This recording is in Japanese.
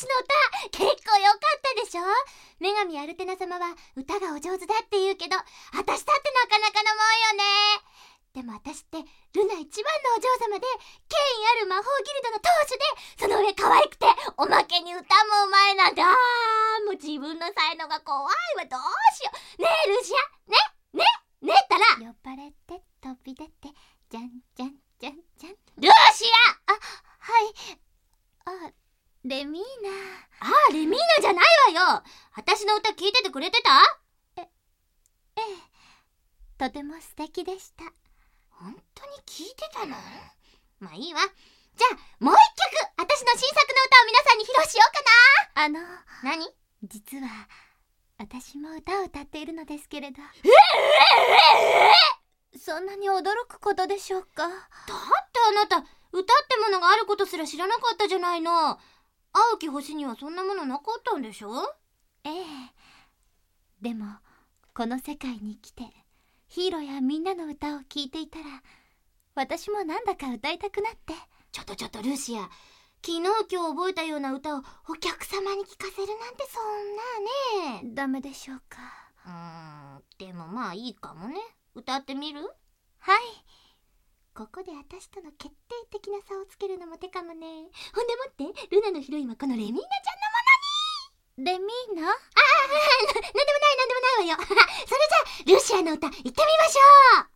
私の歌結構良かったでしょ。女神アルテナ様は歌がお上手だって言うけど、私だってなかなかのもんよね。でも私ってルナ一番のお嬢様で、権威ある魔法ギルドの当主で、その上可愛くておまけに歌もうまいなんて、もう自分の才能が怖いわ。どうしよう。ねえルシア、ねったら酔っ払って飛び出てじゃんじゃんじゃんじゃん。 ルシア。 はい。レミーナ。 レミーナじゃないわよ。私の歌聞いててくれてた？ ええ、とても素敵でした。 本当に聞いてたの？まあいいわ。じゃあもう一曲、私の新作の歌を皆さんに披露しようかな。何？ 実は私も歌を歌っているのですけれど。そんなに驚くことでしょうか？ だってあなた、歌ってものがあることすら知らなかったじゃないの。青き星にはそんなものなかったんでしょ？ ええ。でもこの世界に来てヒーローやみんなの歌を聴いていたら、私もなんだか歌いたくなって。 ちょっとルーシア、昨日今日覚えたような歌をお客様に聞かせるなんて、そんなね。 ダメでしょうか？ でもまあいいかもね。歌ってみる？ はい。 ここで私との決定的な差をつけるのも手かもね。ほんでもって、ルナのヒロインはこのレミーナちゃんのものに。 レミーナ？ なんでもないわよ。それじゃあルシアの歌行ってみましょう。